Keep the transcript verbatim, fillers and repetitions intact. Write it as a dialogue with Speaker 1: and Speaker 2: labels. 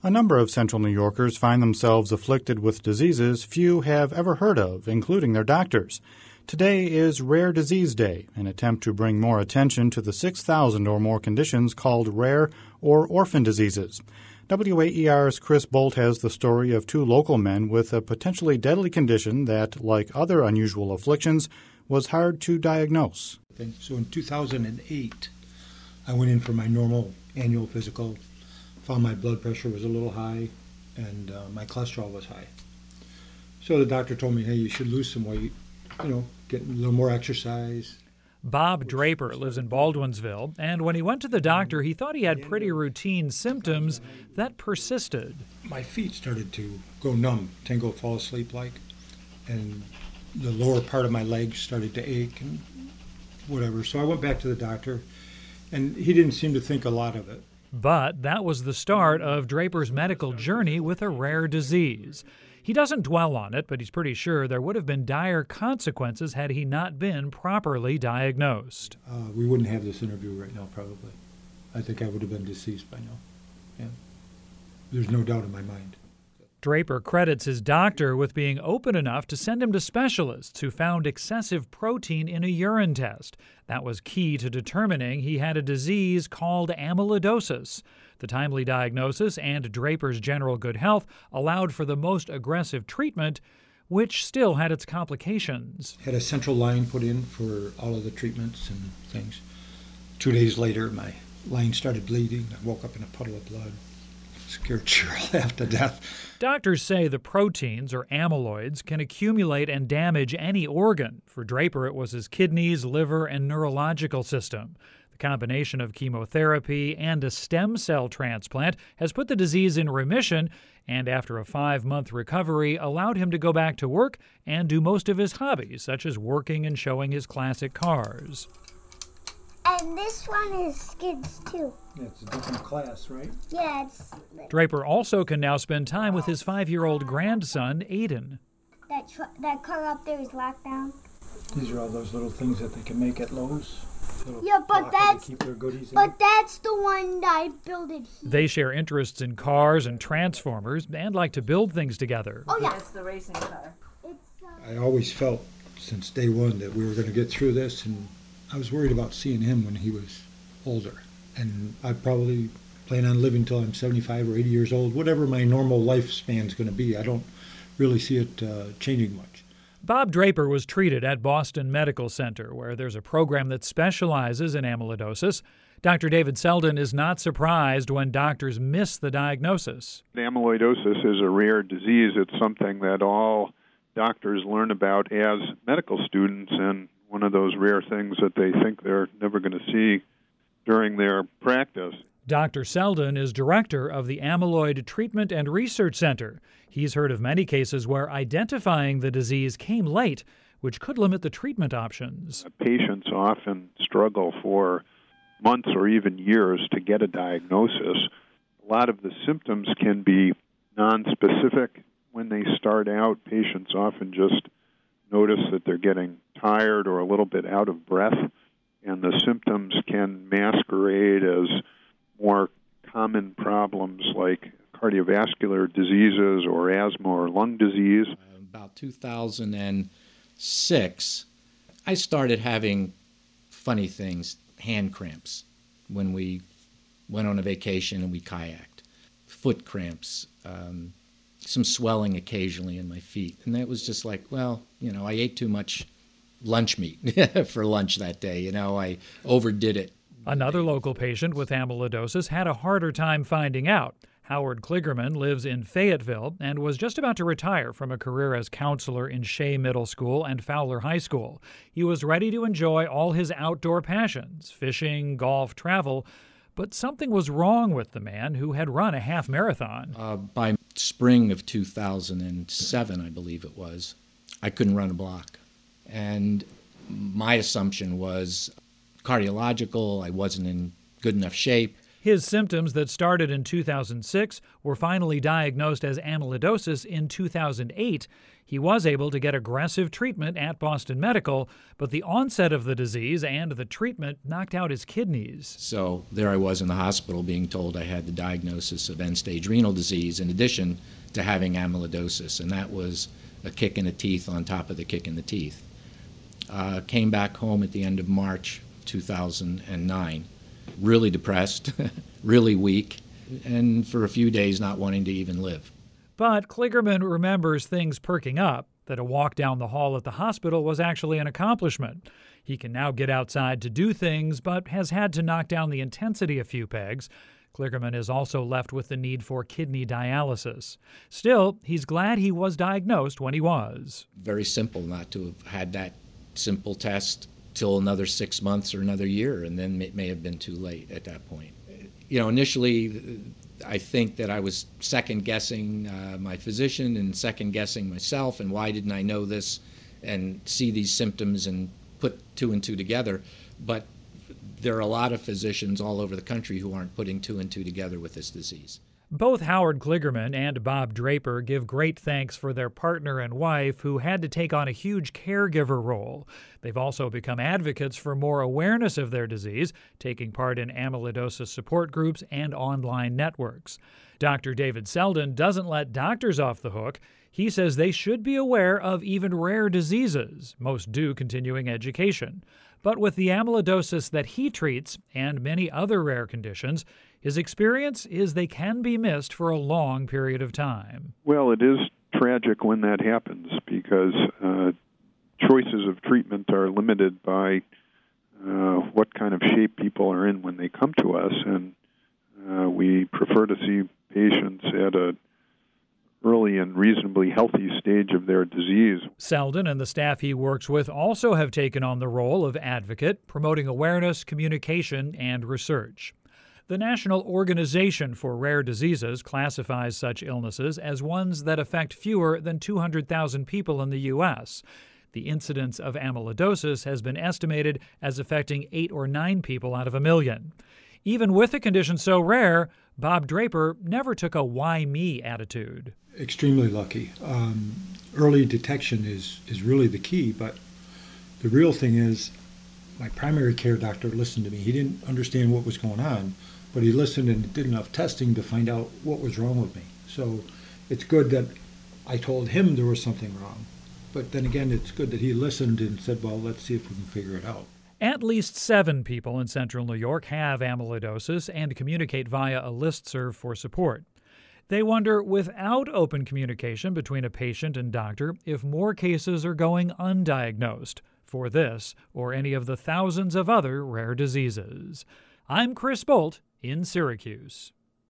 Speaker 1: A number of Central New Yorkers find themselves afflicted with diseases few have ever heard of, including their doctors. Today is Rare Disease Day, an attempt to bring more attention to the six thousand or more conditions called rare or orphan diseases. W A E R's Chris Bolt has the story of two local men with a potentially deadly condition that, like other unusual afflictions, was hard to diagnose.
Speaker 2: So in two thousand eight, I went in for my normal annual physical, found my blood pressure was a little high, and uh, my cholesterol was high. So the doctor told me, hey, you should lose some weight, you know, get a little more exercise.
Speaker 3: Bob Draper lives in Baldwinsville, and when he went to the doctor, he thought he had pretty routine symptoms that persisted.
Speaker 2: My feet started to go numb, tingle, fall asleep like, and the lower part of my legs started to ache and whatever. So I went back to the doctor, and he didn't seem to think a lot of it.
Speaker 3: But that was the start of Draper's medical journey with a rare disease. He doesn't dwell on it, but he's pretty sure there would have been dire consequences had he not been properly diagnosed.
Speaker 2: Uh, we wouldn't have this interview right now, probably. I think I would have been deceased by now. Yeah. There's no doubt in my mind.
Speaker 3: Draper credits his doctor with being open enough to send him to specialists who found excessive protein in a urine test. That was key to determining he had a disease called amyloidosis. The timely diagnosis and Draper's general good health allowed for the most aggressive treatment, which still had its complications.
Speaker 2: Had a central line put in for all of the treatments and things. Two days later, my line started bleeding. I woke up in a puddle of blood. Scared Cheryl half to death.
Speaker 3: Doctors say the proteins, or amyloids, can accumulate and damage any organ. For Draper, it was his kidneys, liver, and neurological system. The combination of chemotherapy and a stem cell transplant has put the disease in remission, and after a five-month recovery, allowed him to go back to work and do most of his hobbies, such as working and showing his classic cars.
Speaker 4: And this one is skids, too.
Speaker 2: Yeah, it's a different class, right?
Speaker 4: Yeah, it's...
Speaker 3: Draper also can now spend time with his five-year-old grandson, Aiden.
Speaker 4: That tr- that car up there is lockdown.
Speaker 2: These are all those little things that they can make at Lowe's.
Speaker 4: Yeah, but that's...
Speaker 2: Keep their goodies in.
Speaker 4: But that's the one that I built it here.
Speaker 3: They share interests in cars and transformers and like to build things together.
Speaker 4: Oh, yeah.
Speaker 5: That's the racing car.
Speaker 4: It's, uh...
Speaker 2: I always felt since day one that we were going to get through this, and I was worried about seeing him when he was older. And I probably plan on living till I'm seventy-five or eighty years old, whatever my normal lifespan is going to be. I don't really see it uh, changing much.
Speaker 3: Bob Draper was treated at Boston Medical Center, where there's a program that specializes in amyloidosis. Doctor David Selden is not surprised when doctors miss the diagnosis.
Speaker 6: Amyloidosis is a rare disease. It's something that all doctors learn about as medical students, and one of those rare things that they think they're never going to see during their practice.
Speaker 3: Doctor Selden is director of the Amyloid Treatment and Research Center. He's heard of many cases where identifying the disease came late, which could limit the treatment options.
Speaker 6: Patients often struggle for months or even years to get a diagnosis. A lot of the symptoms can be nonspecific. When they start out, patients often just notice that they're getting tired or a little bit out of breath, and the symptoms can masquerade as more common problems like cardiovascular diseases or asthma or lung disease.
Speaker 7: About two thousand six, I started having funny things, hand cramps, when we went on a vacation and we kayaked, foot cramps, um, some swelling occasionally in my feet. And that was just like, well, you know, I ate too much lunch meat for lunch that day. You know, I overdid it.
Speaker 3: Another local patient with amyloidosis had a harder time finding out. Howard Kligerman lives in Fayetteville and was just about to retire from a career as counselor in Shea Middle School and Fowler High School. He was ready to enjoy all his outdoor passions, fishing, golf, travel, but something was wrong with the man who had run a half marathon.
Speaker 7: Uh, by spring of two thousand seven, I believe it was, I couldn't run a block. And my assumption was cardiological. I wasn't in good enough shape.
Speaker 3: His symptoms that started in two thousand six were finally diagnosed as amyloidosis in two thousand eight. He was able to get aggressive treatment at Boston Medical, but the onset of the disease and the treatment knocked out his kidneys.
Speaker 7: So there I was in the hospital being told I had the diagnosis of end-stage renal disease in addition to having amyloidosis, and that was a kick in the teeth on top of the kick in the teeth. Uh, came back home at the end of March two thousand nine, really depressed, really weak, and for a few days not wanting to even live.
Speaker 3: But Kligerman remembers things perking up, that a walk down the hall at the hospital was actually an accomplishment. He can now get outside to do things, but has had to knock down the intensity a few pegs. Kligerman is also left with the need for kidney dialysis. Still, he's glad he was diagnosed when he was.
Speaker 7: Very simple not to have had that simple test till another six months or another year, and then it may have been too late at that point. You know, initially, I think that I was second-guessing uh, my physician and second-guessing myself, and why didn't I know this and see these symptoms and put two and two together. But there are a lot of physicians all over the country who aren't putting two and two together with this disease.
Speaker 3: Both Howard Kligerman and Bob Draper give great thanks for their partner and wife who had to take on a huge caregiver role. They've also become advocates for more awareness of their disease, taking part in amyloidosis support groups and online networks. Doctor David Selden doesn't let doctors off the hook. He says they should be aware of even rare diseases. Most do continuing education. But with the amyloidosis that he treats and many other rare conditions, his experience is they can be missed for a long period of time.
Speaker 6: Well, it is tragic when that happens because uh, choices of treatment are limited by uh, what kind of shape people are in when they come to us, and uh, we prefer to see patients at a early and reasonably healthy stage of their disease.
Speaker 3: Selden and the staff he works with also have taken on the role of advocate, promoting awareness, communication, and research. The National Organization for Rare Diseases classifies such illnesses as ones that affect fewer than two hundred thousand people in the U S The incidence of amyloidosis has been estimated as affecting eight or nine people out of a million. Even with a condition so rare, Bob Draper never took a why me attitude.
Speaker 2: Extremely lucky. Um, early detection is, is really the key, but the real thing is my primary care doctor listened to me. He didn't understand what was going on, but he listened and did enough testing to find out what was wrong with me. So it's good that I told him there was something wrong. But then again, it's good that he listened and said, well, let's see if we can figure it out.
Speaker 3: At least seven people in central New York have amyloidosis and communicate via a listserv for support. They wonder, without open communication between a patient and doctor, if more cases are going undiagnosed for this or any of the thousands of other rare diseases. I'm Chris Bolt in Syracuse.